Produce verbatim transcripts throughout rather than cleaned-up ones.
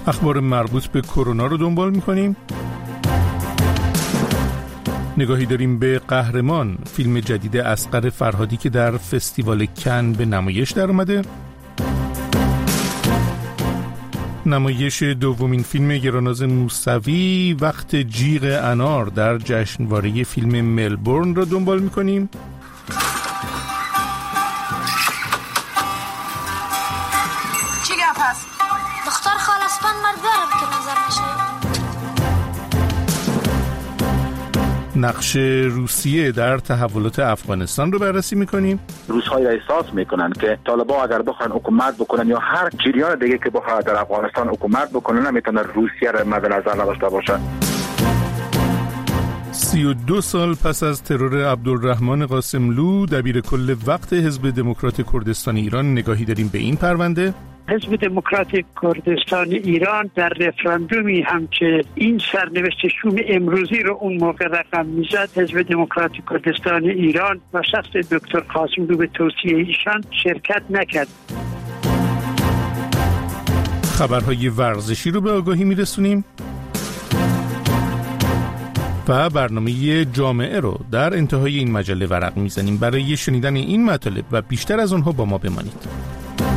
اخبار مربوط به کرونا رو دنبال می‌کنیم. نگاهی داریم به قهرمان، فیلم جدید اصغر فرهادی که در فستیوال کن به نمایش در اومده. نمایش دومین فیلم گراناز موسوی وقت جیغ انار در جشنواره فیلم ملبورن را دنبال می‌کنیم. چی گپ هست؟ دختر خالصبان مردارم که نظر نشه. نقش روسیه در تحولات افغانستان رو بررسی میکنیم. روس‌های احساس میکنن که طالبان اگر بخوان حکومت بکنن یا هر جریان دیگه که بخواد در افغانستان حکومت بکنه نمیتونه روسیه رو مد نظر نداشته باشه. سی و دو سال پس از ترور عبدالرحمن قاسملو، دبیر کل وقت حزب دموکرات کردستان ایران، نگاهی داریم به این پرونده. حزب دموکرات کردستان ایران در رفراندومی هم که این سرنوشت شوم امروزی رو اون موقع رقم میزد، حزب دموکرات کردستان ایران و شخص دکتر قاسملو به توصیه ایشان شرکت نکرد. خبرهای ورزشی رو به آگاهی میرسونیم و برنامه جامعه رو در انتهای این مجله ورق میزنیم. برای شنیدن این مطالب و بیشتر از اونها با ما بمانید.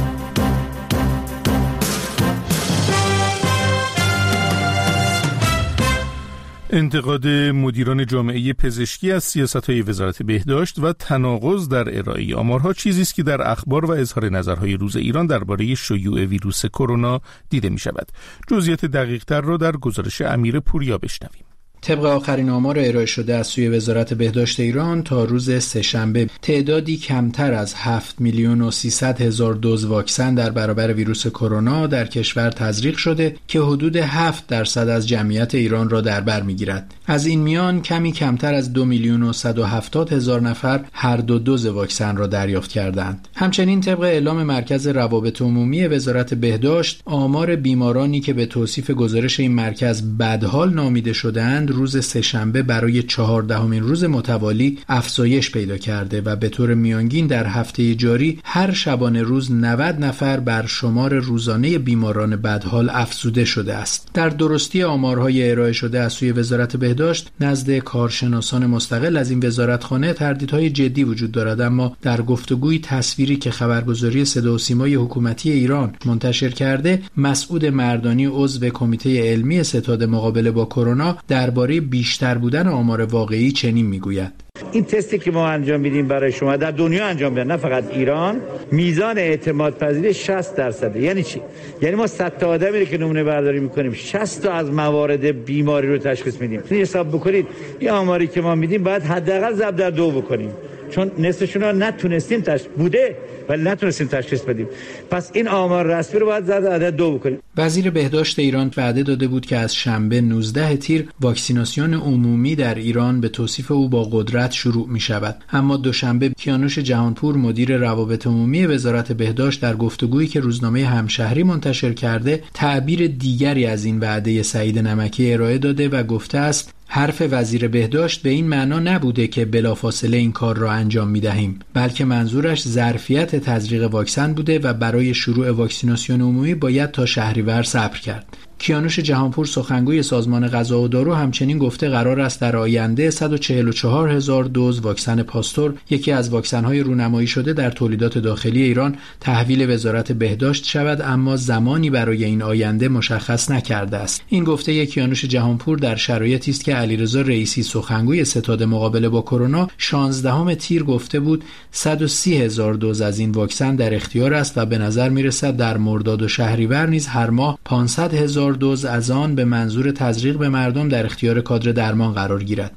انتقاد مدیران جامعه پزشکی از سیاست‌های وزارت بهداشت و تناقض در ارائه آمارها چیزی است که در اخبار و اظهار نظرهای روز ایران درباره شیوع ویروس کرونا دیده می‌شود. جزئیات دقیق‌تر را در گزارش امیر پوریا بشنویم. طبق آخرین آمار ارائه شده از سوی وزارت بهداشت ایران، تا روز سه‌شنبه تعدادی کمتر از هفت میلیون و سیصد هزار دوز واکسن در برابر ویروس کرونا در کشور تزریق شده که حدود هفت درصد از جمعیت ایران را در بر می‌گیرد. از این میان کمی کمتر از دو میلیون و صد و هفتاد هزار نفر هر دو دوز واکسن را دریافت کردند. همچنین طبق اعلام مرکز روابط عمومی وزارت بهداشت، آمار بیمارانی که به توصیف گزارش این مرکز بدحال نامیده شده‌اند روز سه‌شنبه برای چهاردهمین روز متوالی افزایش پیدا کرده و به طور میانگین در هفته جاری هر شبانه روز نود نفر بر شمار روزانه بیماران بدحال افزوده شده است. در درستی آمارهای ارائه شده از سوی وزارت بهداشت، نزد کارشناسان مستقل از این وزارتخانه تردیدهای جدی وجود دارد، اما در گفتگوی تصویری که خبرگزاری صدا و سیمای حکومتی ایران منتشر کرده، مسعود مردانی عضو کمیته علمی ستاد مقابله با کرونا درباره بیشتر بودن آمار واقعی چنین میگوید: این تستی که ما انجام میدیم برای شما در دنیا انجام میدن، نه فقط ایران، میزان اعتماد پذیری شصت درصده. یعنی چی؟ یعنی ما صد تا آدمی رو که نمونه برداری میکنیم، شصت تا از موارد بیماری رو تشخیص میدیم. حساب بکنید این آماری که ما میدیم باید حداقل ضرب در دو بکنیم، چون نصفشون رو نتونستیم تشخیص بوده ولی نتونستیم تشخیص بدیم. پس این آمار رسمی رو باید ضرب عدد دو بکنیم. وزیر بهداشت ایران وعده داده بود که از شنبه نوزده تیر واکسیناسیون عمومی در ایران به توصیف او با قدرت شروع می شود. اما دوشنبه کیانوش جهانپور مدیر روابط عمومی وزارت بهداشت در گفتگویی که روزنامه همشهری منتشر کرده، تعبیر دیگری از این وعده سعید نمکی ارائه داده و گفته است: حرف وزیر بهداشت به این معنا نبوده که بلافاصله این کار را انجام می دهیم، بلکه منظورش ظرفیت تزریق واکسن بوده و برای شروع واکسیناسیون عمومی باید تا شهریور صبر کرد. کیانوش جهانپور سخنگوی سازمان غذا و دارو همچنین گفته قرار است در آینده صد و چهل و چهار هزار دوز واکسن پاستور، یکی از واکسن‌های رونمایی شده در تولیدات داخلی ایران، تحویل وزارت بهداشت شود، اما زمانی برای این آینده مشخص نکرده است. این گفته کیانوش جهانپور در شرایطی است که علیرضا رئیسی سخنگوی ستاد مقابله با کرونا شانزدهم تیر گفته بود صد و سی هزار دوز از این واکسن در اختیار است و به نظر می‌رسد در مرداد و شهریور نیز هر ماه پانصد هزار دوز از آن به منظور تزریق به مردم در اختیار کادر درمان قرار گیرد.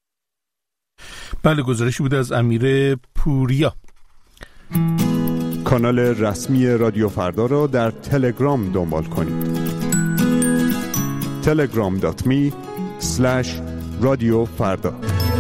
بله، گزارشی بود از امیر پوریا. کانال رسمی رادیو فردا را در تلگرام دنبال کنید. تلگرام دات می اسلش رادیو فردا.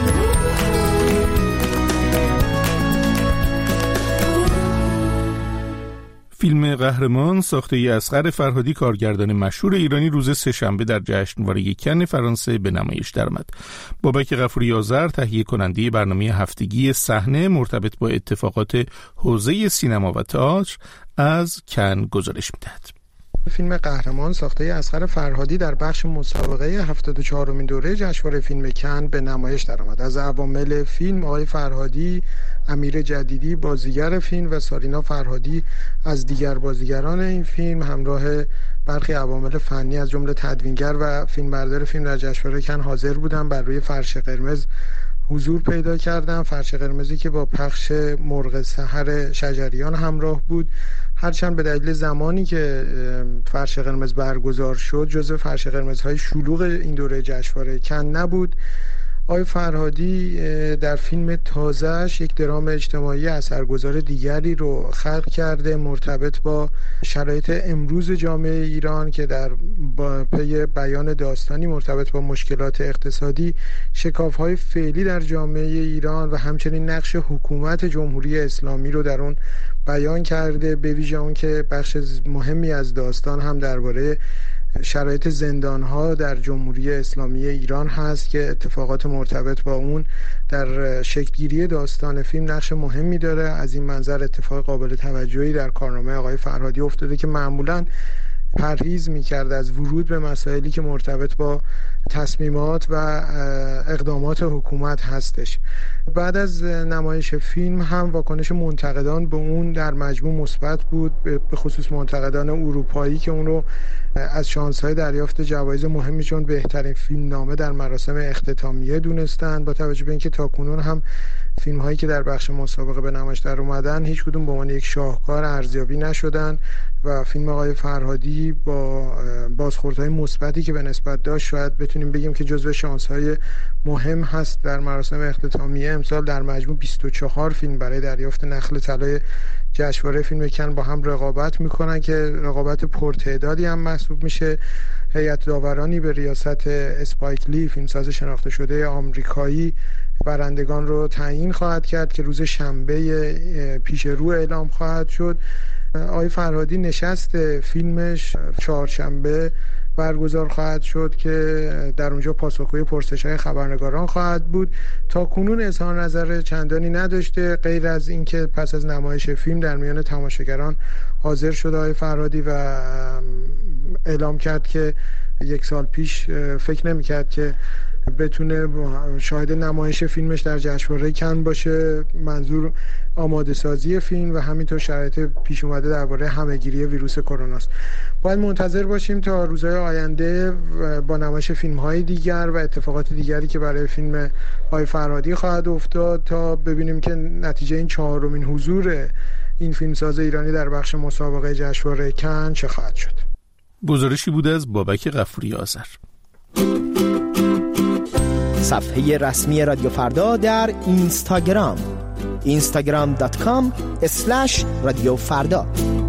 فیلم قهرمان ساخته اصغر فرهادی، کارگردان مشهور ایرانی، روز سه‌شنبه در جشنواره کن فرانسه به نمایش درآمد. بابک غفوری آذر تهیه کننده برنامه هفتگی صحنه مرتبط با اتفاقات حوزه سینما و تئاتر از کن گزارش می‌دهد. فیلم قهرمان ساخته اصغر فرهادی در بخش مسابقه هفتاد و چهارمین دوره جشنواره فیلم کن به نمایش درآمد. از عوامل فیلم آقای فرهادی، امیر جدیدی بازیگر فیلم و سارینا فرهادی از دیگر بازیگران این فیلم همراه برخی عوامل فنی از جمله تدوینگر و فیلمبردار فیلم در جشنواره کن حاضر بودن، بر روی فرش قرمز حضور پیدا کردن. فرش قرمزی که با پخش مرغ سحر شجریان همراه بود، هرچند به دلیل زمانی که فرش قرمز برگزار شد جزو فرش قرمزهای شلوغ این دوره جشنواره کن نبود. آقای فرهادی در فیلم تازه‌اش یک درام اجتماعی اثرگذار دیگری رو خلق کرده، مرتبط با شرایط امروز جامعه ایران که در پی بیان داستانی مرتبط با مشکلات اقتصادی، شکاف‌های فعلی در جامعه ایران و همچنین نقش حکومت جمهوری اسلامی رو در اون بیان کرده، به ویژه اون که بخش مهمی از داستان هم درباره شرایط زندان‌ها در جمهوری اسلامی ایران هست که اتفاقات مرتبط با اون در شکل‌گیری داستان فیلم نقش مهمی داره. از این منظر اتفاق قابل توجهی در کارنامه آقای فرهادی افتاده که معمولاً پرهیز می‌کرد از ورود به مسائلی که مرتبط با تصمیمات و اقدامات حکومت هستش. بعد از نمایش فیلم هم واکنش منتقدان به اون در مجموع مثبت بود، به خصوص منتقدان اروپایی که اون رو از شانس‌های دریافت جوایز مهمی چون بهترین فیلم نامه در مراسم اختتامیه دونستن، با توجه به اینکه تاکنون هم فیلم‌هایی که در بخش مسابقه به نمایش در اومدن هیچ کدوم به عنوان یک شاهکار ارزیابی نشدن و فیلم آقای فرهادی با بازخوردهای مثبتی که به نسبت داشت شاید بتونیم بگیم که جزو شانس‌های مهم هست در مراسم اختتامیه. امسال در مجموع بیست و چهار فیلم برای دریافت نخل طلای جشنواره فیلم کن با هم رقابت میکنن که رقابت پرتعدادی هم محسوب میشه. هیئت داورانی به ریاست اسپایک لی، فیلمساز شناخته شده آمریکایی، برندگان رو تعیین خواهد کرد که روز شنبه پیش رو اعلام خواهد شد. آقای فرهادی نشست فیلمش چهارشنبه برگزار خواهد شد که در اونجا پاسخگوی پرسش‌های خبرنگاران خواهد بود. تا کنون اظهار نظر چندانی نداشته غیر از اینکه پس از نمایش فیلم در میان تماشاگران حاضر شد آقای فرهادی و اعلام کرد که یک سال پیش فکر نمی‌کرد که بتونه شاهد نمایش فیلمش در جشنواره کن باشه. منظور آماده سازی فیلم و همینطور شرایط پیش اومده درباره همه‌گیری ویروس کرونا است. باید منتظر باشیم تا روزهای آینده با نمایش فیلم‌های دیگر و اتفاقات دیگری که برای فیلم آقای فرهادی خواهد افتاد تا ببینیم که نتیجه این چهارمین حضور این فیلمساز ایرانی در بخش مسابقه جشنواره کن چه خواهد شد. گزارشی بود از بابک غفوری آذر. صفحه رسمی رادیو فردا در اینستاگرام اینستاگرام دات کام اسلش رادیو فردا.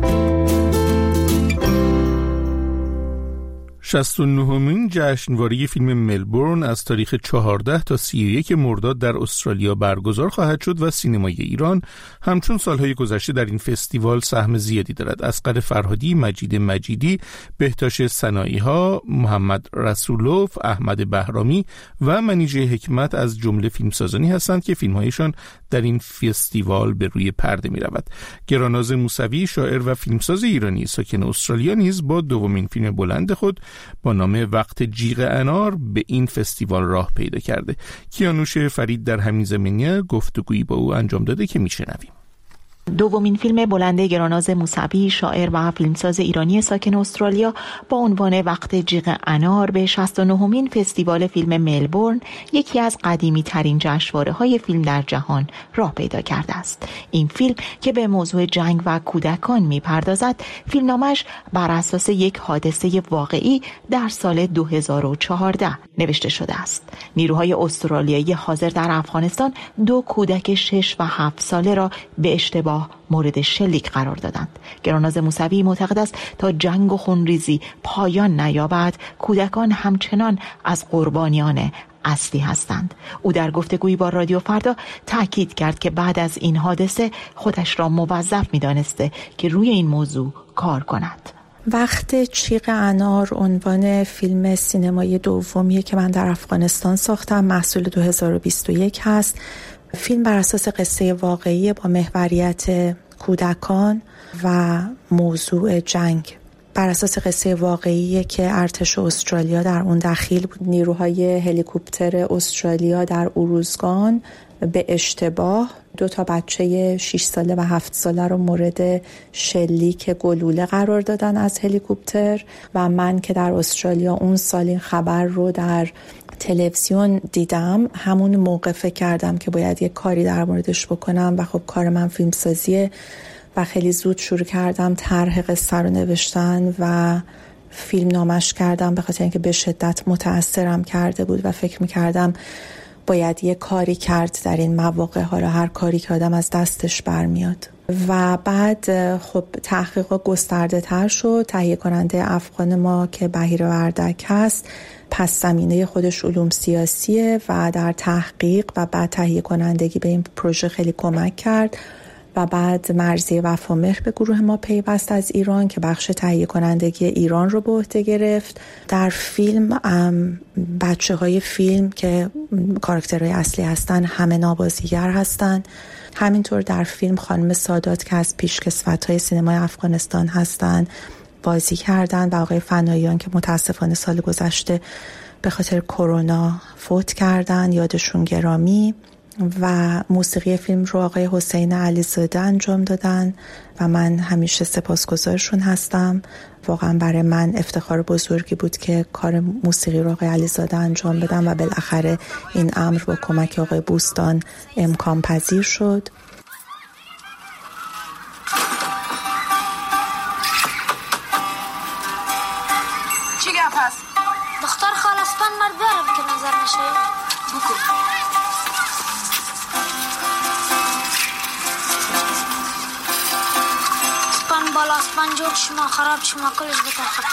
شصت و نهمین جشنواره فیلم ملبورن از تاریخ چهارده تا سی و یک مرداد در استرالیا برگزار خواهد شد و سینمای ایران همچون سالهای گذشته در این فستیوال سهم زیادی دارد. اصغر فرهادی، مجید مجیدی، بهتاش سنایی‌ها، محمد رسولوف، احمد بهرامی و منیژه حکمت از جمله فیلمسازانی هستند که فیلم‌هایشان در این فستیوال به روی پرده می‌رود. گراناز موسوی، شاعر و فیلمساز ایرانی ساکن استرالیا نیز با دومین فیلم بلند خود با نام وقت جیغ انار به این فستیوال راه پیدا کرده. کیانوش فرید در همین زمینه گفتگویی با او انجام داده که میشنویم. دومین فیلم بلند گراناز موسوی، شاعر و فیلمساز ایرانی ساکن استرالیا با عنوان وقت جیغ انار به شصت و نهمین فستیوال فیلم ملبورن، یکی از قدیمی ترین جشنواره های فیلم در جهان، راه پیدا کرده است. این فیلم که به موضوع جنگ و کودکان می‌پردازد، فیلمنامه‌اش بر اساس یک حادثه واقعی در سال دو هزار و چهارده نوشته شده است. نیروهای استرالیایی حاضر در افغانستان دو کودک شش و هفت ساله را به اشتباه مورد شلیک قرار دادند. گراناز موسوی معتقد است تا جنگ و خونریزی پایان نیابد، کودکان همچنان از قربانیان اصلی هستند. او در گفتگویی با رادیو فردا تاکید کرد که بعد از این حادثه خودش را موظف می‌دانسته که روی این موضوع کار کند. وقت جیغ انار عنوان فیلم سینمایی دومیه که من در افغانستان ساختم، محصول دو هزار و بیست و یک هست. فیلم بر اساس قصه واقعی با محوریت کودکان و موضوع جنگ بر اساس قصه واقعیه که ارتش استرالیا در اون دخیل بود. نیروهای هلیکوپتر استرالیا در اوروزگان به اشتباه دو تا بچه شش ساله و هفت ساله رو مورد شلیک گلوله قرار دادن از هلیکوپتر و من که در استرالیا اون سال این خبر رو در تلویزیون دیدم، همون موقع فکر کردم که باید یه کاری در موردش بکنم و خب کار من فیلمسازیه و خیلی زود شروع کردم طرح قصه رو نوشتن و فیلم نامش کردم، به خاطر اینکه به شدت متأثرم کرده بود و فکر می‌کردم باید یه کاری کرد در این مواقع، حالا هر کاری که آدم از دستش برمیاد. و بعد خب تحقیق گسترده تر شد. تهیه کننده افغان ما که بهیر وردک هست پس زمینه خودش علوم سیاسیه و در تحقیق و بعد تهیه کنندگی به این پروژه خیلی کمک کرد و بعد مرضیه وفامهر به گروه ما پیوست از ایران که بخش تهیه کنندگی ایران رو به عهده گرفت. در فیلم بچه های فیلم که کاراکترهای اصلی هستن همه نابازیگر هستن. همینطور در فیلم خانم سادات که از پیشکسوت‌های سینمای افغانستان هستن بازی کردن و آقای فناییان که متاسفانه سال گذشته به خاطر کرونا فوت کردن، یادشون گرامی. و موسیقی فیلم رو آقای حسین علیزاده انجام دادن و من همیشه سپاسگزارشون هستم. واقعا برای من افتخار بزرگی بود که کار موسیقی رو آقای علیزاده انجام بدم و بالاخره این امر با کمک آقای بوستان امکان پذیر شد. چی گپ هست؟ دختر خالصتان مرد داره که نظر نشه بکن. بالا اسپان جور شما خراب شما کلش بتاخد.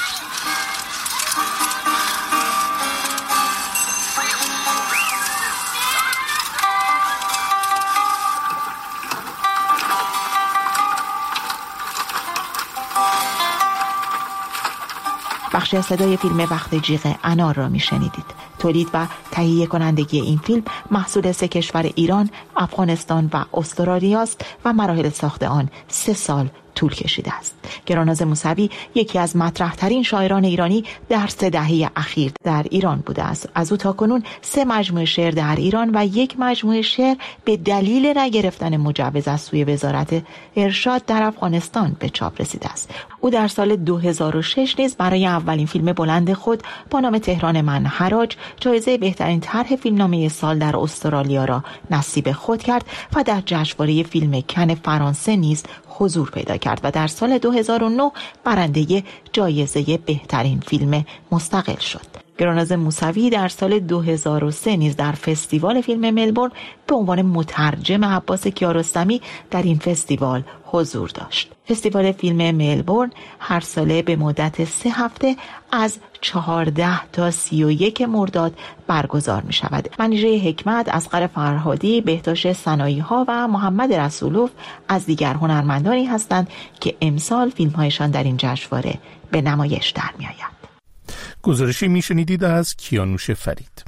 بخشی از صدای فیلم وقت جیغ انار را میشنیدید. تولید و تهیه کنندگی این فیلم محصول سه کشور ایران، افغانستان و استرالیا است و مراحل ساخت آن سه سال طول کشیده است. گراناز موسوی یکی از مطرح ترین شاعران ایرانی در سه دهه اخیر در ایران بوده است. از او تاکنون سه مجموعه شعر در ایران و یک مجموعه شعر به دلیل نگرفتن مجوز از سوی وزارت ارشاد در افغانستان به چاپ رسیده است. او در سال دو هزار و شش نیز برای اولین فیلم بلند خود با نام تهران من حراج جایزه بهترین طرح فیلمنامه سال در استرالیا را نصیب خود کرد و در جشنواره فیلم کن فرانسه نیز حضور پیدا کرد و در سال دو هزار و نه برنده جایزه بهترین فیلم مستقل شد. گراناز موسوی در سال دو هزار و سه نیز در فستیوال فیلم ملبورن به عنوان مترجم عباس کیارستمی در این فستیوال حضور داشت. فستیوال فیلم ملبورن هر ساله به مدت سه هفته از چهارده تا سی و یک مرداد برگزار می شود. منیژه حکمت، اصغر فرهادی، بهتاش سنایی ها و محمد رسولوف از دیگر هنرمندانی هستند که امسال فیلم هایشان در این جشنواره به نمایش در می آید. گزارشی می شنیدید از کیانوش فرید.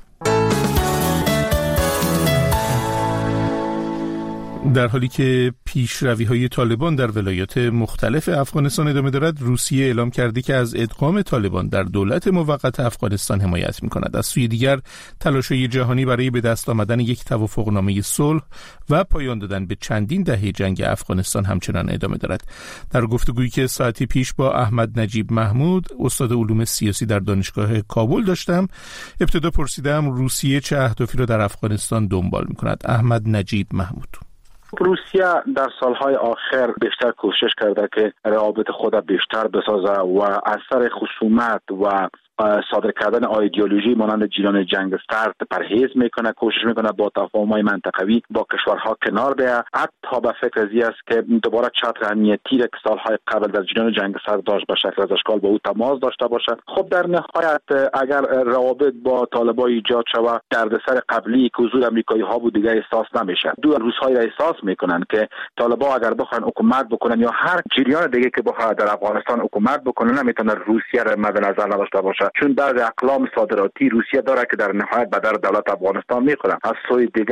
در حالی که پیشروی‌های طالبان در ولایات مختلف افغانستان ادامه دارد، روسیه اعلام کرده که از ادغام طالبان در دولت موقت افغانستان حمایت می‌کند. از سوی دیگر تلاش‌های جهانی برای به دست آمدن یک توافقنامه صلح و پایان دادن به چندین دهه جنگ افغانستان همچنان ادامه دارد. در گفتگویی که ساعتی پیش با احمد نجیب محمود، استاد علوم سیاسی در دانشگاه کابل داشتم، ابتدا پرسیدم روسیه چه اهدافی را در افغانستان دنبال می‌کند. احمد نجیب محمود: روسیه در سالهای آخر بیشتر کوشش کرده که روابط خود بیشتر بسازه و از سر خصومت و صادر کردن ایدئولوژی مانند جریان جنگ سرد پرهیز میکنه، کوشش میکنه با تفاهم‌های منطقوی با کشورها کنار بیاید. حتی به فکر ازی است که دوباره چتر امنیتی را که سالهای قبل در جریان جنگ سرد داشت به شکل از اشکال با او تماس داشته باشد. خب در نهایت اگر روابط با طالبان ایجاد شود، دردسر قبلی که حضور امریکایی ها بود دیگه احساس نمیشه. دو روزهای را احساس میکنن که طالبان اگر بخوان حکومت بکنن یا هر جریان دیگه که بخواد در افغانستان حکومت بکنه، نمیتونه روسیه را مد نظر نداشته باشه، چون بعض اقلام صادراتی روسیه داره که در نهایت به در دولت افغانستان میخورن. از سوی دیگه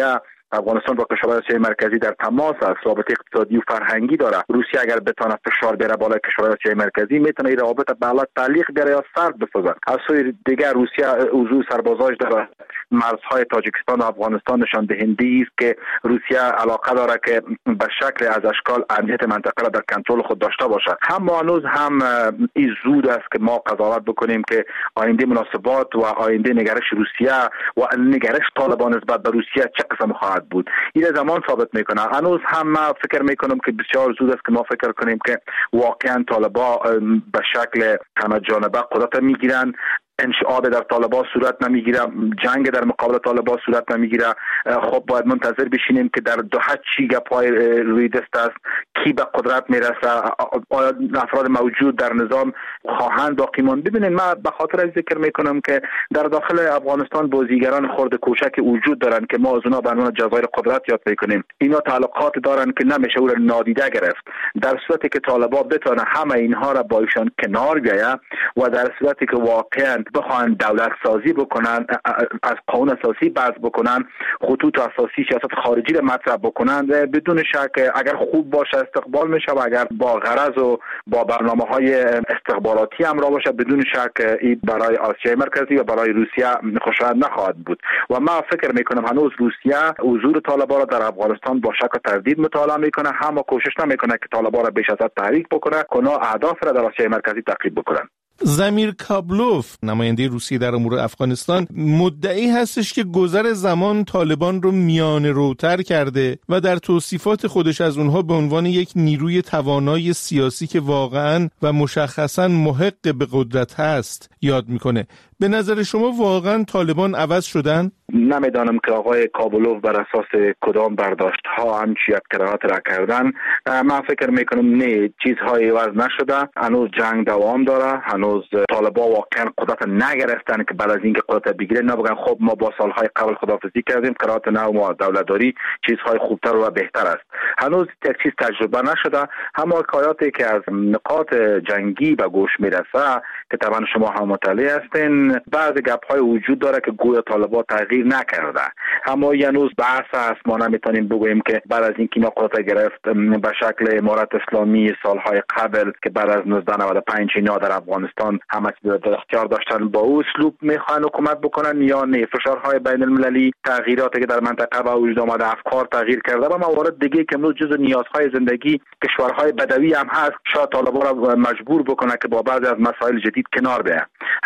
افغانستان با کشورهای آسیای مرکزی در تماس است، رابطه اقتصادی و فرهنگی داره. روسیه اگر بتونه فشار بیاره بالای کشورهای آسیای مرکزی میتونه این روابط بالا تعلیق بیاره یا سرد بسازه. از سوی دیگر روسیه حضور سربازاش در مرزهای تاجیکستان و افغانستان نشان دهنده است که روسیه علاقه داره که به شکل از اشکال امنیت منطقه را در کنترل خود داشته باشه. هم هنوز هم این زود است که ما قضاوت بکنیم که آینده مناسبات و آینده نگرش روسیه و نگرش طالبان نسبت به روسیه چه قسم خواهد بود. این زمان ثابت میکنه. هنوز هم ما فکر میکنم که بسیار زود است که ما فکر کنیم که واقعا طالبان به شکل همه جانبه قدرت میگیرن. انشعاب در طالبان صورت نمیگیره، جنگ در مقابل طالبان صورت نمیگیره. خب باید منتظر بشینیم که در دو حد چی گپای روی دست است، کی به قدرت میرسه، آیا افراد موجود در نظام خواهند باقی ماند. ببینید من به خاطر از ذکر میکنم که در داخل افغانستان بازیگران خرد کوچک وجود دارن که ما از اونها به عنوان جزایر قدرت یاد میکنیم. اینا تعلقات دارن که نمیشه او را نادیده گرفت. در صورتی که طالبان بتونه همه اینها را با ایشان کنار بیاید و در صورتی که واقعا بخوان دولت سازی بکنن، از قانون اساسی بحث بکنن، خطوط اساسی سیاست خارجی را مطرح بکنن، بدون شک اگر خوب باشه استقبال میشه و اگر با غرض و با برنامه‌های استخباراتی همراه باشه بدون شک این برای آسیای مرکزی و برای روسیه خوشایند نخواهد بود. و ما فکر میکنم هنوز روسیه حضور طالبان را در افغانستان با شک و تردید مطالعه میکنه، اما کوشش نمیکنه که طالبان را بیش از حد تحریک بکنه، کنا اهداف را در آسیای مرکزی تعقیب بکنن. زمیر کابلوف نماینده روسیه در امور افغانستان مدعی هستش که گذر زمان طالبان رو میانه روتر کرده و در توصیفات خودش از اونها به عنوان یک نیروی توانای سیاسی که واقعاً و مشخصاً محق به قدرت هست یاد میکنه. به نظر شما واقعاً طالبان عوض شدن؟ نمیدانم که آقای کابلوف بر اساس کدام برداشت ها همچی یک قرائت را کردن. من فکر میکنم نه، چیزهای عوض نشده. هنوز جنگ دوام داره، هنوز طالبان واقعا قدرت نگرفتن که بعد از اینکه قدرت بگیره نبگن خب ما با سالهای قبل خداحافظی کردیم، قرائت نو ما دولتداری چیزهای خوبتر و بهتر است. هنوز یک چیز تجربه نشده. همه حکایاتی که از نقاط جنگی به گوش میرسه که طبعا شما هم مطلع هستین، بعض گپ‌های وجود داره که گویا طالبان تغییر نکرده. اما هنوز بحث است، ما نمیتونیم بگوییم که بعد از اینکه اینا قدرت گرفت به شکل امارت اسلامی سالهای قبل که بعد از نوزده نود و پنج اینا در افغانستان همه چیز در اختیار داشتن با او اسلوب میخوان حکومت بکنن یا نه. فشارهای بین المللی، تغییراتی که در منطقه به وجود آمده، افکار تغییر کرده و موارد دیگه که امروز جزو نیازهای زندگی کشورهای بدوی هم هست، شاید طالبان را مجبور بکنه که با بعضی از مسائل جدید کنار بیاید.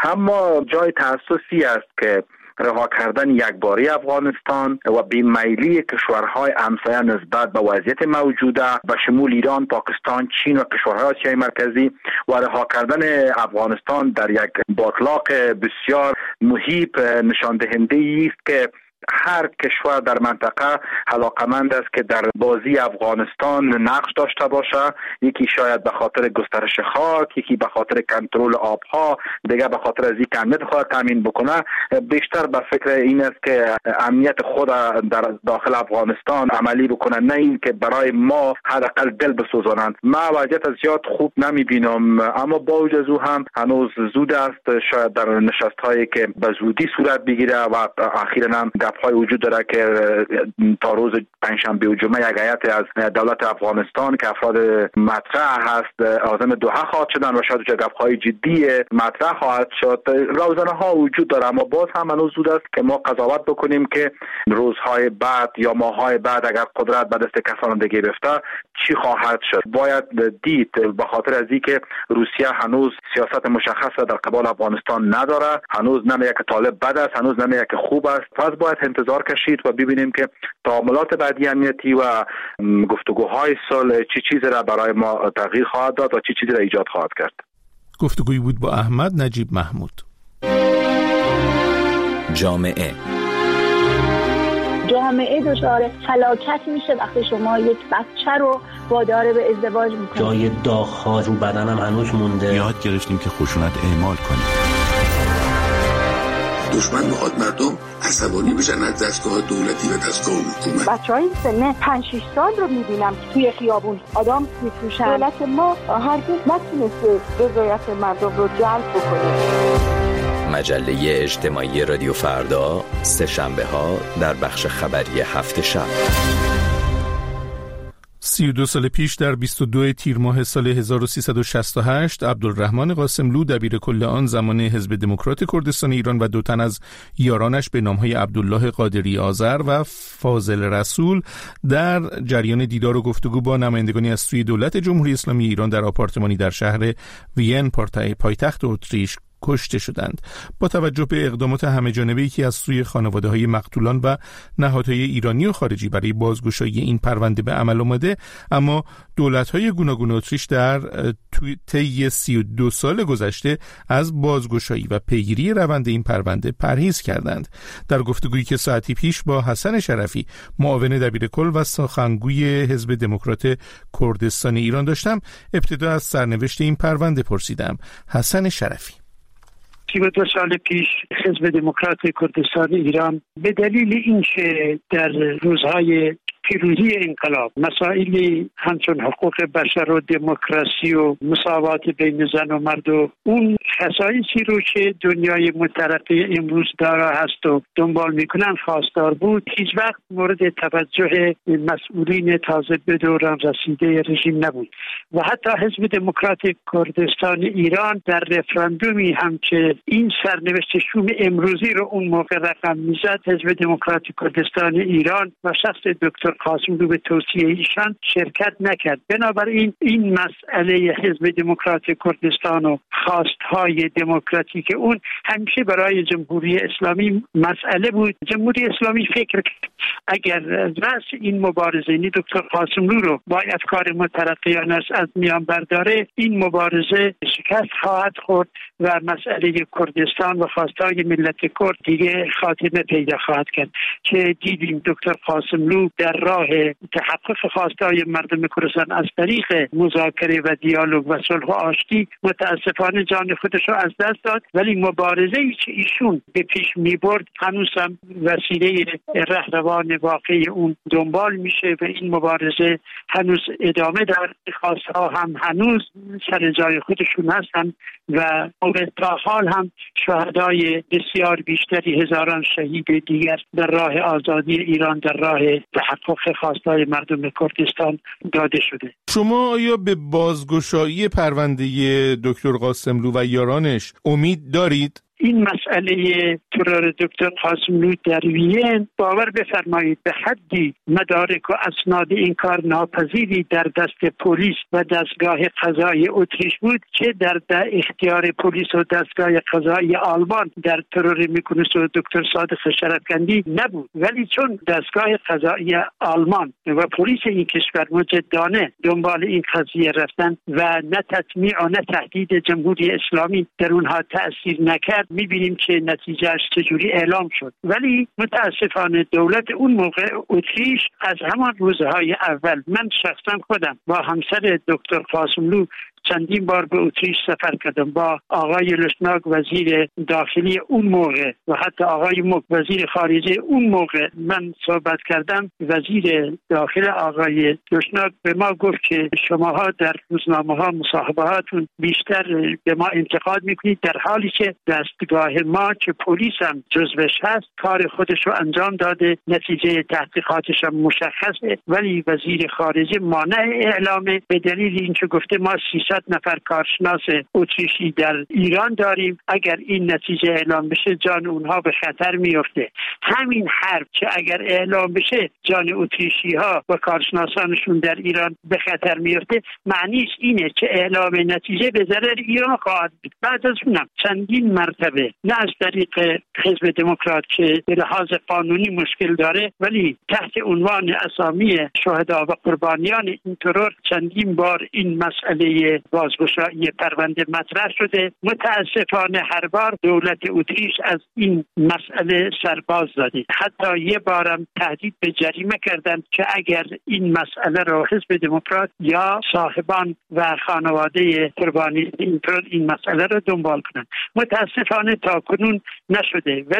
اما جای تأسفی است که رها کردن یکباره افغانستان و بیمیلی کشورهای همسایه نسبت به وضعیت موجوده به شمول ایران، پاکستان، چین و کشورهای آسیای مرکزی و رها کردن افغانستان در یک باطلاق بسیار محیط نشان دهنده است که هر کشور در منطقه علاقمند است که در بازی افغانستان نقش داشته باشه. یکی شاید به خاطر گسترش خاک، یکی به خاطر کنترل آبها، دیگر به خاطر از اینکه امنیت خود تامین بکنه. بیشتر به فکر این است که امنیت خود در داخل افغانستان عملی بکنه، نه این که برای ما حداقل دل بسوزانند. ما وضعیت از زیاد خوب نمیبینم، اما با وجود از او هم هنوز زود است. شاید در نشست هایی که به زودی صورت بگیره و اخیراً هم های وجود داره که تا روز پنجشنبه و جمعه یک هیئت از دولت افغانستان که افراد مطرح هست عازم دوحه خواهد شدن و شاید گپ‌های جدی مطرح خواهد شد. روزنه ها وجود داره، اما باز هم هنوز زود است که ما قضاوت بکنیم که روزهای بعد یا ماههای بعد اگر قدرت به دست کسان دیگه بفته چی خواهد شد. باید دید به خاطر از اینکه روسیه هنوز سیاست مشخص در قبال افغانستان نداره، هنوز نمیگه که طالب بد است، هنوز نمیگه که خوب است. پس باید انتظار کشید و ببینیم که تعاملات بعدی امنیتی و گفتگوهای صلح چی چیزی را برای ما تغییر خواهد داد و چی چیزی را ایجاد خواهد کرد. گفتگویی بود با احمد نجیب محمود. جامعه جامعه دچار فلاکت میشه وقتی شما یک بچه رو وادار به ازدواج میکنید. جای داغ‌ها رو بدنم هنوز مونده. یاد گرفتیم که خشونت اعمال کنیم. دشمن میخواد مردم عصبانی بشن از دستگاه دولتی و دستگاه حکومت. بچهای سن پنج شش سال رو میبینم که توی خیابون آدم میفروشن. دولت ما هرگز نتونسته رضایت مردم رو جلب بکنه. مجله اجتماعی رادیو فردا سه شنبه ها در بخش خبری هفت شب. سی و دو سال پیش در بیست و دو تیر ماه سال هزار و سیصد و شصت و هشت عبدالرحمن قاسملو دبیر کل آن زمان حزب دموکرات کردستان ایران و دو تن از یارانش به نامهای عبدالله قادری آذر و فاضل رسول در جریان دیدار و گفتگو با نمایندگانی از سوی دولت جمهوری اسلامی ایران در آپارتمانی در شهر وین پایتخت اتریش کشته شدند. با توجه به اقدامات همه‌جانبه‌ای که از سوی خانواده‌های مقتولان و نهادهای ایرانی و خارجی برای بازگشایی این پرونده به عمل آمده، اما دولت‌های گوناگون اتریش در طی سی و دو سال گذشته از بازگشایی و پیگیری روند این پرونده پرهیز کردند. در گفتگویی که ساعتی پیش با حسن شرفی، معاون دبیرکل و سخنگوی حزب دموکرات کردستان ایران داشتم، ابتدا از سرنوشت این پرونده پرسیدم. حسن شرفی: سی و دو سال پیش حزب دموکرات کردستان ایران به دلیل اینکه در روزهای پیروزی انقلاب مسائلی همچون حقوق بشر و دموکراسی و مساوات بین زن و مرد و اون خصایصی رو که دنیای مترقی امروز دارا هست و دنبال میکنن خواستار بود، هیچ وقت مورد توجه مسئولین تازه به دوران رسیده رژیم نبود و حتی حزب دموکرات کردستان ایران در رفراندومی هم که این سرنوشت شوم امروزی رو اون موقع رقم میزد، حزب دموکرات کردستان ایران و شخص دکتر قاسملو به توصیه ایشان شرکت نکرد. بنابراین این مسئله حزب دموکرات کردستان و خواستهای دموکراتیک اون همیشه برای جمهوری اسلامی مسئله بود. جمهوری اسلامی فکر کرد اگر رأس این مبارزه یعنی دکتر قاسملو رو با افکار مترقیانش از میان برداره، این مبارزه شکست خواهد خورد و مسئله کردستان و خواستهای ملت کرد دیگه خاتمه پیدا خواهد کرد که دیدیم دکتر قاسملو در راه تحقق خواستهای مردم کردستان از طریق مذاکره و دیالوگ و صلح و آشتی متاسفانه جان خودش رو از دست داد، ولی مبارزه‌ای که ایشون به پیش می‌برد هنوز هم وسیله رهروان واقعی اون دنبال میشه و این مبارزه هنوز ادامه داره. خواستها هم هنوز سر جای خودشون هستن و تا حال هم شهدای بسیار بیشتری، هزاران شهید دیگر در راه آزادی ایران، در راه تحقق خواستهای مردم کردستان داده شده. شما آیا به بازگشایی پرونده دکتر قاسملو و یارانش امید دارید؟ این مسئله ترور دکتر قاسملو در وین باور بفرمایید به حدی مدارک و اسناد این کار ناپذیری در دست پلیس و دستگاه قضایی اتریش بود که در, در اختیار پلیس و دستگاه قضایی آلمان در ترور میکنوس و دکتر صادق شرفکندی نبود، ولی چون دستگاه قضایی آلمان و پلیس این کشور مجدانه دنبال این قضیه رفتن و نه تطمیع و نه تهدید جمهوری اسلامی در اونها تأثیر نکرد، میبینیم که نتیجهش چجوری اعلام شد. ولی متاسفانه دولت اون موقع اتریش از همان روزهای اول، من شخصا خودم با همسر دکتر قاسملو چندین بار به اتریش سفر کردم، با آقای لشناک وزیر داخلی اون موقع و حتی آقای مک وزیر خارجه اون موقع من صحبت کردم. وزیر داخل آقای لشناک به ما گفت که شماها در روزنامه ها مصاحبه هاتون بیشتر به ما انتقاد میکنید، در حالی که دستگاه ما که پلیس هم جزوش هست کار خودش رو انجام داده، نتیجه تحقیقاتش هم مشخصه، ولی وزیر خارجه مانع اعلامه به دلیل اینکه گفته ما سیصد نفر کارشناس اتریشی در ایران داریم، اگر این نتیجه اعلام بشه جان اونها به خطر میفته. همین حرف که اگر اعلام بشه جان اتریشی ها و کارشناسانشون در ایران به خطر میفته، معنیش اینه که اعلام نتیجه به ضرر ایران خواهد بود. بعد از اونم چندین مرتبه نه از طریق حزب دموکرات که به لحاظ قانونی مشکل داره، ولی تحت عنوان اسامی شهدا و قربانیان این ترور چندین بار این مسئله بازگشایی پرونده مطرح شده. متاسفانه هر بار دولت اتریش از این مسئله سرباز داده. حتی یه بارم تهدید به جریمه کردن که اگر این مسئله را حزب دموکرات یا صاحبان و خانواده قربانی این این مسئله را دنبال کنند. متاسفانه تا کنون نشده، ولی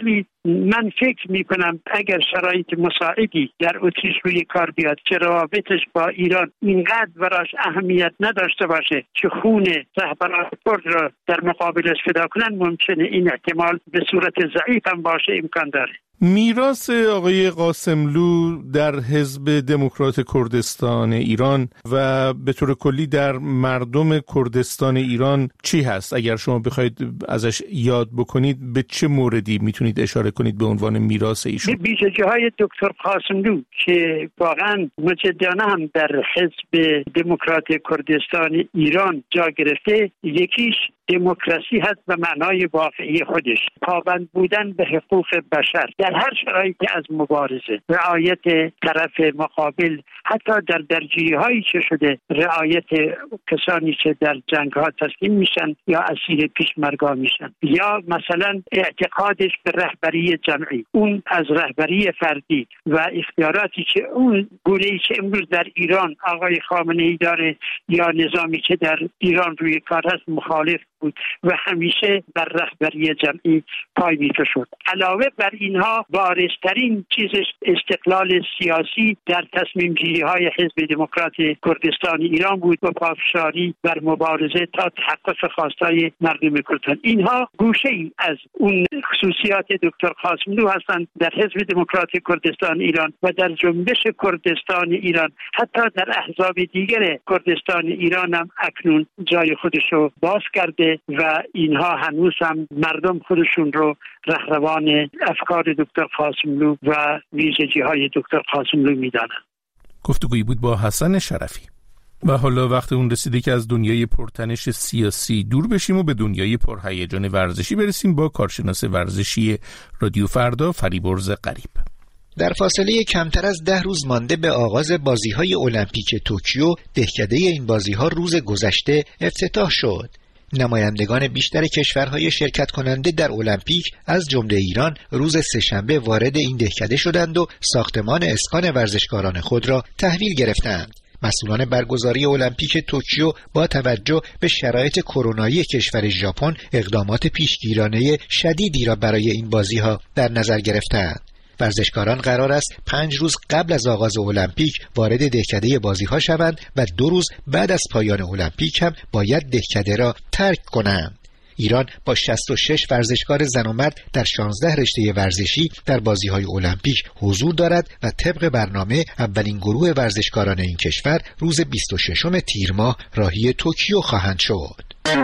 من فکر میکنم اگر شرایط مساعدی در اتریش روی کار بیاد که روابطش با ایران اینقدر براش اهمیت نداشته باشه که خون رهبران کرد را در مقابلش فدا کنن، ممکنه این احتمال به صورت ضعیف هم باشه، امکان داره. میراث آقای قاسملو در حزب دموکرات کردستان ایران و به طور کلی در مردم کردستان ایران چی هست؟ اگر شما بخواید ازش یاد بکنید به چه موردی میتونید اشاره کنید به عنوان میراث ایشون؟ ویژگی‌های دکتر قاسملو که واقعا مجدانه هم در حزب دموکرات کردستان ایران جا گرفته، یکیش دموکراسی هست به معنای واقعی خودش، پابند بودن به حقوق بشر در هر شرایطی از مبارزه، رعایت طرف مقابل، حتی در درجیه‌هایی که شده رعایت کسانی که در جنگ‌ها تسلیم میشن یا اسیر پیشمرگا میشن، یا مثلا اعتقادش به رهبری جمعی، اون از رهبری فردی و اختیاراتی که اون گونه‌ای که امروز در ایران آقای خامنه‌ای داره یا نظامی که در ایران روی کار هست مخالف بود و همیشه بر رهبری جمعی پای می‌کشید. علاوه بر اینها بارزترین چیزش استقلال سیاسی در تصمیم گیری های حزب دموکرات کردستان ایران بود و پافشاری بر مبارزه تا تحقق خواستای مردم کردستان. اینها گوشه‌ای از اون خصوصیات دکتر قاسملو هستند در حزب دموکرات کردستان ایران و در جنبش کردستان ایران، حتی در احزاب دیگر کردستان ایران هم اکنون جای خودشو باز کرده و اینها هنوز هم مردم خودشون رو رهروان افکار دکتر قاسملو و ویژگی‌های دکتر قاسملو میدانند. گفتگویی بود با حسن شرفی. و حالا وقت اون رسیده که از دنیای پرتنش سیاسی دور بشیم و به دنیای پرهیجان ورزشی برسیم با کارشناس ورزشی رادیو فردا فریبرز غریب. در فاصله کمتر از ده روز مانده به آغاز بازی‌های المپیک توکیو، دهکده این بازی‌ها روز گذشته افتتاح شد. نمایندگان بیشتر کشورهای شرکت کننده در المپیک از جمله ایران روز سه‌شنبه وارد این دهکده شدند و ساختمان اسکان ورزشکاران خود را تحویل گرفتند. مسئولان برگزاری المپیک توکیو با توجه به شرایط کرونایی کشور ژاپن اقدامات پیشگیرانه شدیدی را برای این بازی‌ها در نظر گرفتند. ورزشکاران قرار است پنج روز قبل از آغاز المپیک وارد دهکده بازی‌ها شوند و دو روز بعد از پایان المپیک هم باید دهکده را ترک کنند. ایران با شصت و شش ورزشکار زن و مرد در شانزده رشته ورزشی در بازی‌های المپیک حضور دارد و طبق برنامه اولین گروه ورزشکاران این کشور روز بیست و ششم تیر ماه راهی توکیو خواهند شد.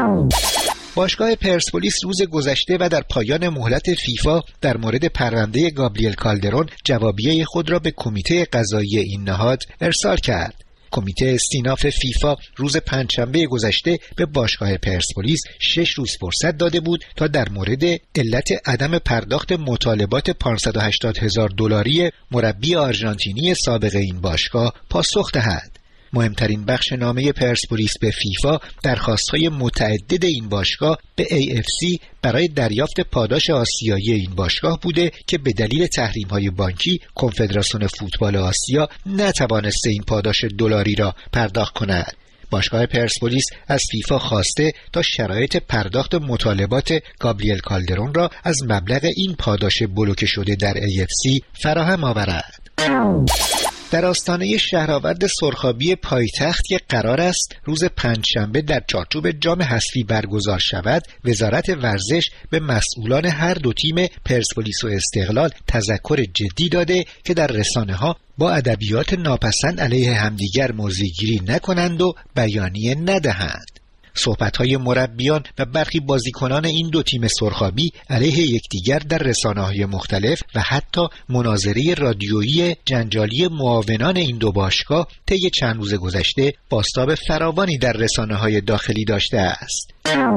باشگاه پرسپولیس روز گذشته و در پایان مهلت فیفا در مورد پرونده گابریل کالدرون جوابیه خود را به کمیته قضایی این نهاد ارسال کرد. کمیته استیناف فیفا روز پنجشنبه گذشته به باشگاه پرسپولیس شش روز فرصت داده بود تا در مورد علت عدم پرداخت مطالبات پانصد و هشتاد هزار دلاری مربی آرژانتینی سابق این باشگاه پاسخ دهد. مهمترین بخش نامه پرسپولیس به فیفا درخواست‌های متعدد این باشگاه به ای اف سی برای دریافت پاداش آسیایی این باشگاه بوده که به دلیل تحریم‌های بانکی کنفدراسیون فوتبال آسیا نتوانسته این پاداش دلاری را پرداخت کند. باشگاه پرسپولیس از فیفا خواسته تا شرایط پرداخت مطالبات گابریل کالدرون را از مبلغ این پاداش بلوکه شده در ای اف سی فراهم آورد. در آستانه شهرآورد سرخابی پایتخت که قرار است روز پنجشنبه در چارچوب جام حذفی برگزار شود، وزارت ورزش به مسئولان هر دو تیم پرسپولیس و استقلال تذکر جدی داده که در رسانه‌ها با ادبیات ناپسند علیه همدیگر موضع‌گیری نکنند و بیانیه ندهند. صحبت‌های مربیان و برخی بازیکنان این دو تیم سرخابی علیه یکدیگر در رسانه‌های مختلف و حتی مناظره رادیویی جنجالی معاونان این دو باشگاه طی چند روز گذشته بازتاب فراوانی در رسانه‌های داخلی داشته است.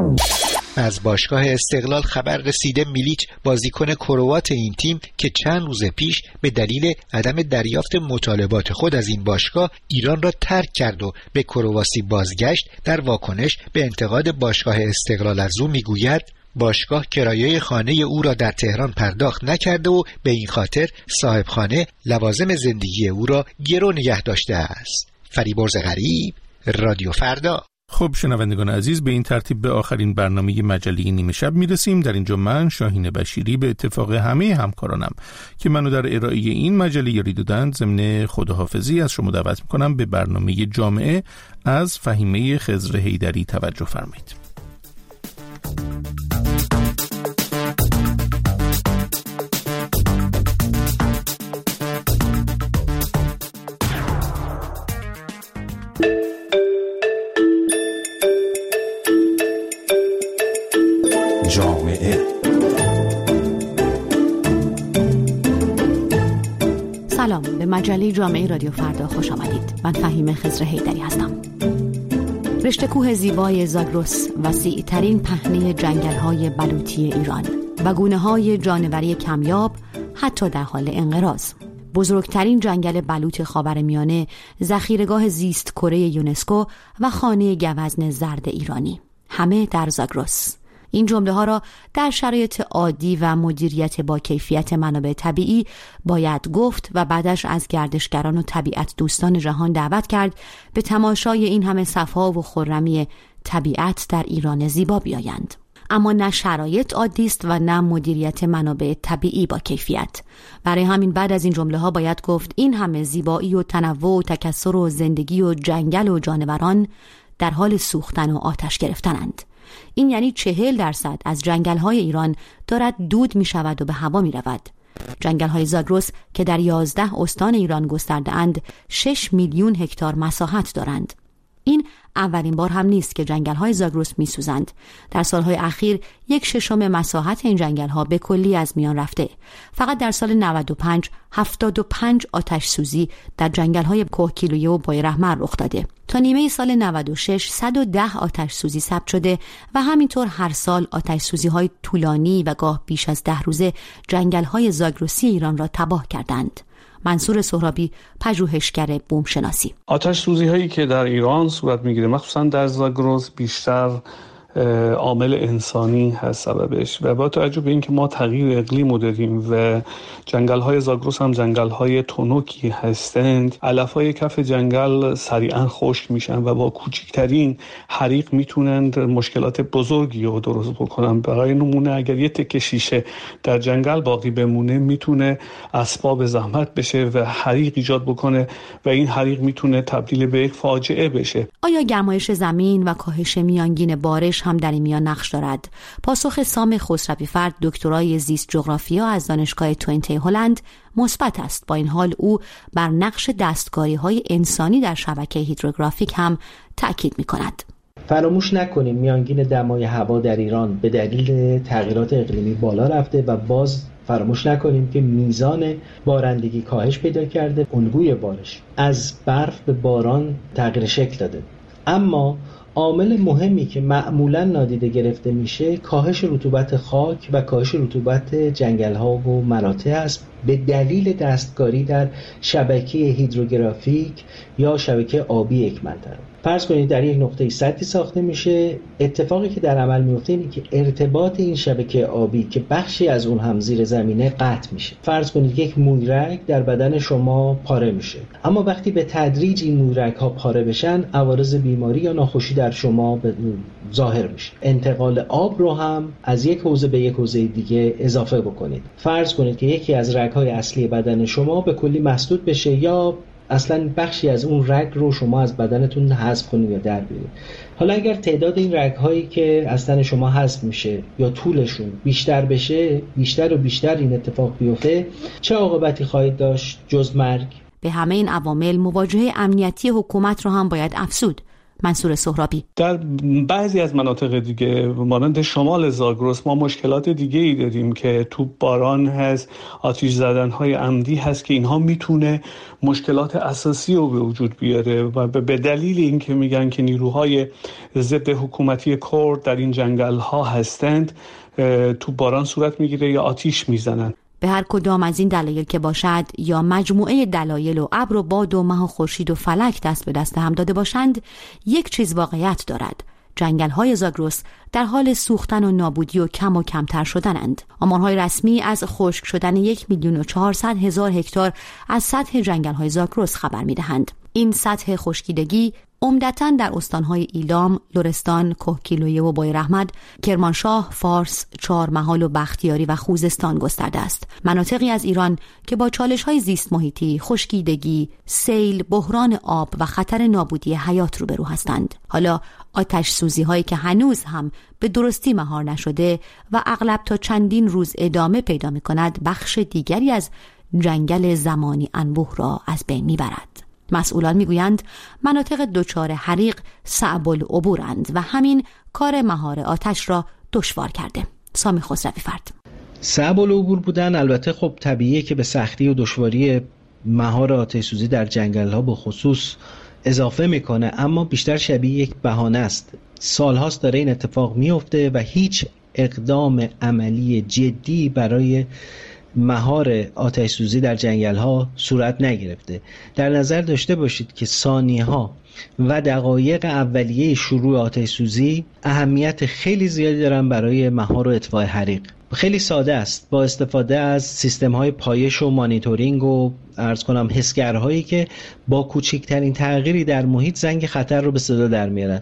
از باشگاه استقلال خبر رسیده میلیچ بازیکن کروات این تیم که چند روز پیش به دلیل عدم دریافت مطالبات خود از این باشگاه ایران را ترک کرد و به کرواسی بازگشت، در واکنش به انتقاد باشگاه استقلال از او میگوید باشگاه کرایه خانه او را در تهران پرداخت نکرده و به این خاطر صاحب خانه لوازم زندگی او را گرو نگه داشته است. فریبرز غریب، رادیو فردا. خب شنوندگان عزیز، به این ترتیب به آخرین برنامه مجله نیمه شب میرسیم. در اینجا من شاهین بشیری به اتفاق همه همکارانم که منو در ارائه این مجله یاری دادند ضمن خداحافظی از شما دعوت میکنم به برنامه جامعه از فهیمه خضر حیدری توجه فرمایید. جامعه سلام، به مجله جامعه رادیو فردا خوش آمدید. من فهیمه خضر حیدری هستم. رشته کوه زیبای زاگرس وسیع ترین پهنه جنگل های بلوطی ایران و گونه های جانوری کمیاب حتی در حال انقراض. بزرگترین جنگل بلوط خاورمیانه، ذخیره‌گاه زیست کره یونسکو و خانه گوزن زرد ایرانی، همه در زاگرس. این جمله ها را در شرایط عادی و مدیریت با کیفیت منابع طبیعی باید گفت و بعدش از گردشگران و طبیعت دوستان جهان دعوت کرد به تماشای این همه صفا و خرمی طبیعت در ایران زیبا بیایند. اما نه شرایط عادی است و نه مدیریت منابع طبیعی با کیفیت. برای همین بعد از این جمله ها باید گفت این همه زیبایی و تنوع و تکثر و زندگی و جنگل و جانوران در حال سوختن و آتش گرفتنند. این یعنی چهل درصد از جنگل‌های ایران دارد دود می شود و به هوا می رود. جنگل‌های زاگرس که در یازده استان ایران گسترده اند، شش میلیون هکتار مساحت دارند. این اولین بار هم نیست که جنگل‌های زاگرس می‌سوزند. در سال‌های اخیر یک ششم مساحت این جنگل‌ها به کلی از میان رفته. فقط در سال نود و پنج هفتاد و پنج آتش سوزی در جنگل‌های کوهگیلویه و بایرحمر رخ داده. تا نیمه سال نود و شش صد و ده آتش سوزی ثبت شده و همینطور هر سال آتش سوزی‌های طولانی و گاه بیش از ده روزه جنگل‌های زاگرسی ایران را تباه کردند. منصور سهرابی، پژوهشگر بوم شناسی. آتش سوزی هایی که در ایران صورت میگیره مخصوصا در زاگرس بیشتر عامل انسانی هست سببش و با توجه به اینکه ما تغییر اقلیم رو داریم و جنگل های زاگرس هم جنگل های تنوکی هستند، علف های کف جنگل سریعا خشک میشن و با کوچکترین حریق میتونند مشکلات بزرگی رو درست بکنن. برای نمونه اگر یه تکه شیشه در جنگل باقی بمونه میتونه اسباب زحمت بشه و حریق ایجاد بکنه و این حریق میتونه تبدیل به یک فاجعه بشه. آیا گرمایش زمین و کاهش میانگین بارش هم در این میان نقش دارد؟ پاسخ سام خسروی فرد، دکترای زیست جغرافیا از دانشگاه توئنته هلند، مثبت است. با این حال او بر نقش دستکاری‌های انسانی در شبکه هیدروگرافیک هم تأکید می‌کند. فراموش نکنیم میانگین دمای هوا در ایران به دلیل تغییرات اقلیمی بالا رفته و باز فراموش نکنیم که میزان بارندگی کاهش پیدا کرده، الگوی بارش از برف به باران تغییر شکل داده. اما عامل مهمی که معمولا نادیده گرفته میشه کاهش رطوبت خاک و کاهش رطوبت جنگل‌ها و مراتع است به دلیل دستکاری در شبکه هیدروگرافیک یا شبکه آبی یک منطقه. فرض کنید در یک نقطه سدی ساخته میشه، اتفاقی که در عمل میفته اینه که ارتباط این شبکه آبی که بخشی از اون هم زیر زمینه قطع میشه. فرض کنید یک مویرگ در بدن شما پاره میشه، اما وقتی به تدریج این مویرگ ها پاره بشن عوارض بیماری یا ناخوشی در شما ظاهر میشه. انتقال آب رو هم از یک حوزه به یک حوزه دیگه اضافه بکنید. فرض کنید که یکی از رگ‌های اصلی بدن شما به کلی مسدود بشه یا اصلا بخشی از اون رگ رو شما از بدنتون حذف کنید یا در بیارید. حالا اگر تعداد این رگ‌هایی که از تن شما حذف میشه یا طولشون بیشتر بشه، بیشتر و بیشتر این اتفاق بیفته، چه عاقبتی خواهید داشت جز مرگ؟ به همه این عوامل مواجهه امنیتی حکومت رو هم باید افزود. منصور سهرابی: در بعضی از مناطق دیگه مانند شمال زاگرس ما مشکلات دیگه ای داریم که تو باران هست، آتش زدن های عمدی هست که اینها میتونه مشکلات اساسی رو به وجود بیاره و به دلیل اینکه میگن که نیروهای ضد حکومتی کرد در این جنگل ها هستند تو باران صورت میگیره یا آتش میزنن. به هر کدام از این دلایل که باشد یا مجموعه دلایل و ابر و باد و مه و خورشید و فلک دست به دست هم داده باشند، یک چیز واقعیت دارد: جنگل‌های زاگرس در حال سوختن و نابودی و کم و کمتر شدنند. آمارهای رسمی از خشک شدن یک میلیون و چهارصد هزار هکتار از سطح جنگل‌های زاگرس خبر می‌دهند. این سطح خشکیدگی عمدتاً در استانهای ایلام، لرستان، کهگیلویه و بویراحمد، کرمانشاه، فارس، چهارمحال و بختیاری و خوزستان گسترده است. مناطقی از ایران که با چالش‌های زیست محیطی، خشکیدگی، سیل، بحران آب و خطر نابودی حیات روبرو هستند. حالا آتش سوزی هایی که هنوز هم به درستی مهار نشده و اغلب تا چندین روز ادامه پیدا می کند، بخش دیگری از جنگل زمانی انبوه را از بین می برد. مسئولان می گویند مناطق دچار حریق صعب العبورند و همین کار مهار آتش را دشوار کرده. سامی خسروی فرد. صعب العبور بودن البته خب طبیعیه که به سختی و دشواری مهار آتش سوزی در جنگل ها به خصوص اضافه میکنه، اما بیشتر شبیه یک بهانه است. سالهاست داره این اتفاق میفته و هیچ اقدام عملی جدی برای مهار آتش سوزی در جنگل ها صورت نگرفته. در نظر داشته باشید که ثانیه ها و دقایق اولیه شروع آتش سوزی اهمیت خیلی زیادی دارن برای مهار و اطفاء حریق. خیلی ساده است، با استفاده از سیستم های پایش و مانیتورینگ و عرض کنم حسگرهایی که با کوچکترین تغییری در محیط زنگ خطر رو به صدا در میارن.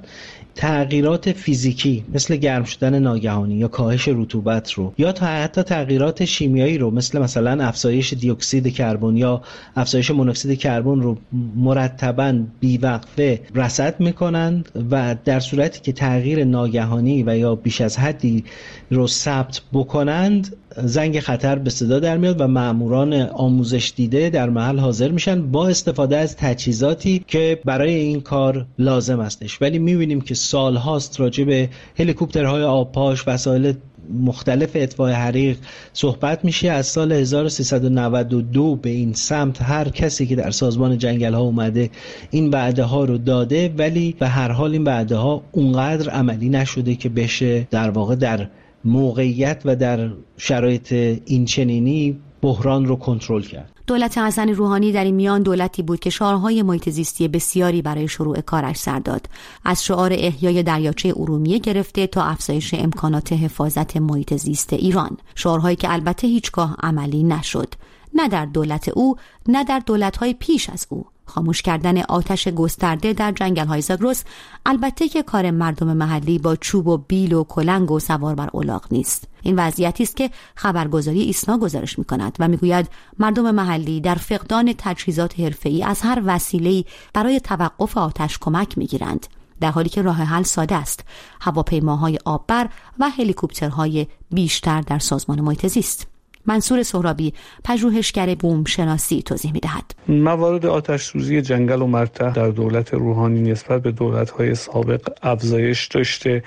تغییرات فیزیکی مثل گرم شدن ناگهانی یا کاهش رطوبت رو، یا تا حتی تغییرات شیمیایی رو مثل مثلا افزایش دی اکسید کربن یا افزایش مونوکسید کربن رو مرتباً بیوقفه رصد میکنند و در صورتی که تغییر ناگهانی و یا بیش از حدی رو ثبت بکنند زنگ خطر به صدا در میاد و ماموران آموزش دیده در محل حاضر میشن با استفاده از تجهیزاتی که برای این کار لازم هستش. ولی میبینیم که سال هاست راجع به هلیکوپترهای آبپاش، وسایل مختلف اطفاء حریق صحبت میشه. از سال هزار و سیصد و نود و دو به این سمت هر کسی که در سازمان جنگل ها اومده این وعده ها رو داده، ولی به هر حال این وعده ها اونقدر عملی نشده که بشه در واقع در موقعیت و در شرایط این چنینی بحران رو کنترل کرد. دولت حسن روحانی در این میان دولتی بود که شعارهای محیط زیستی بسیاری برای شروع کارش سر داد. از شعار احیای دریاچه ارومیه گرفته تا افزایش امکانات حفاظت محیط زیست ایران، شعارهایی که البته هیچگاه عملی نشد، نه در دولت او نه در دولت‌های پیش از او. خاموش کردن آتش گسترده در جنگل‌های زاگرس البته که کار مردم محلی با چوب و بیل و کلنگ و سوار بر الاغ نیست. این وضعیتی است که خبرگزاری ایسنا گزارش می‌کند و می‌گوید مردم محلی در فقدان تجهیزات حرفه‌ای از هر وسیله‌ای برای توقف آتش کمک می‌گیرند، در حالی که راه حل ساده است: هواپیماهای آببر و هلیکوپترهای بیشتر در سازمان محیط زیست. منصور سهرابی، پژوهشگر بوم شناسی، توضیح می‌دهد. موارد آتش سوزی جنگل و مرتع در دولت روحانی نسبت به دولت‌های سابق افزایش داشته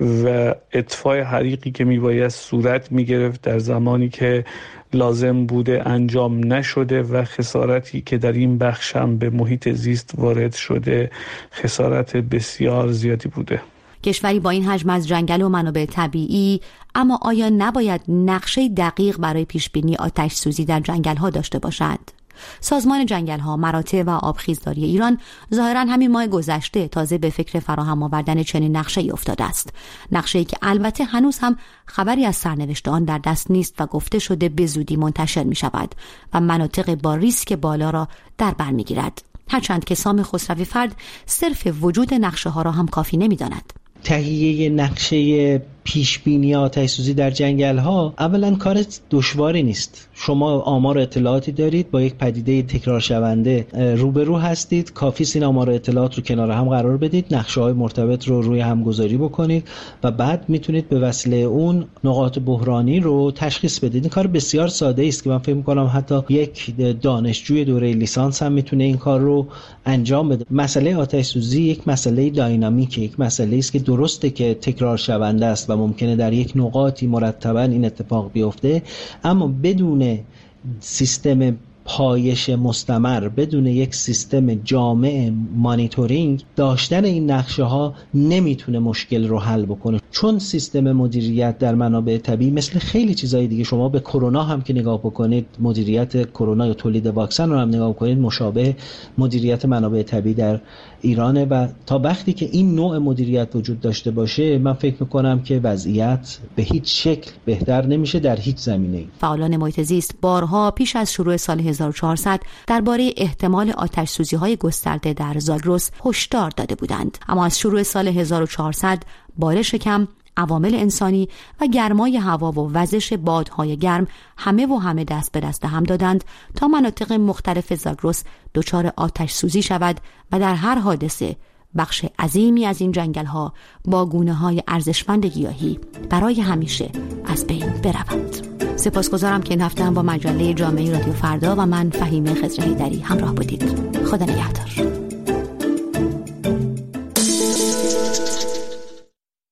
و اطفاء حریقی که میباید صورت میگرفت در زمانی که لازم بوده انجام نشده و خسارتی که در این بخش هم به محیط زیست وارد شده خسارت بسیار زیادی بوده. کشوری با این حجم از جنگل و منابع طبیعی اما آیا نباید نقشه دقیق برای پیشبینی آتش سوزی در جنگل ها داشته باشد؟ سازمان جنگل ها، مراتع و آبخیزداری ایران ظاهراً همین ماه گذشته تازه به فکر فراهم آوردن چنین نقشه‌ای افتاده است. نقشه‌ای که البته هنوز هم خبری از سرنوشت آن در دست نیست و گفته شده به زودی منتشر می شود و مناطق با ریسک بالا را در بر می گیرد. هرچند که سامی خسروی فرد صرف وجود نقشه ها را هم کافی نمی داند. تهیه نقشه پیشبینی آتش سوزی در جنگل ها اولا کار دشواری نیست. شما آمار و اطلاعاتی دارید، با یک پدیده تکرار شونده روبرو هستید، کافی است این آمار و اطلاعات رو کنار هم قرار بدید، نقشه های مرتبط رو روی هم گذاری بکنید و بعد میتونید به وسیله اون نقاط بحرانی رو تشخیص بدید. این کار بسیار ساده است که من فکر می‌کنم حتی یک دانشجوی دوره لیسانس هم میتونه این کار رو انجام بده. مسئله آتش سوزی یک مسئله داینامیکه، یک مسئله است که درسته که تکرار شونده است و ممکنه در یک نقاطی مرتباً این اتفاق بیفته، اما بدون سیستم پایش مستمر، بدون یک سیستم جامع مانیتورینگ، داشتن این نقشه ها نمیتونه مشکل رو حل بکنه. چون سیستم مدیریت در منابع طبیعی مثل خیلی چیزای دیگه، شما به کرونا هم که نگاه بکنید، مدیریت کرونا یا تولید واکسن رو هم نگاه بکنید، مشابه مدیریت منابع طبیعی در ایرانه و تا وقتی که این نوع مدیریت وجود داشته باشه من فکر میکنم که وضعیت به هیچ شکل بهتر نمیشه در هیچ زمینه‌ای. فعالان محیط زیست بارها پیش از شروع سال هزار و چهارصد درباره احتمال آتش‌سوزی‌های گسترده در زاگرس هشدار داده بودند، اما از شروع سال هزار و چهارصد بارش کم، عوامل انسانی و گرمای هوا و وزش بادهای گرم همه و همه دست به دست هم دادند تا مناطق مختلف زاگرس دچار آتش سوزی شود و در هر حادثه بخش عظیمی از این جنگل‌ها با گونه‌های ارزشمند گیاهی برای همیشه از بین بروند. سپاسگزارم که این هفته هم با مجله جامعه رادیو فردا و من فهیمه خضر حیدری همراه بودید. خدا نگهدار.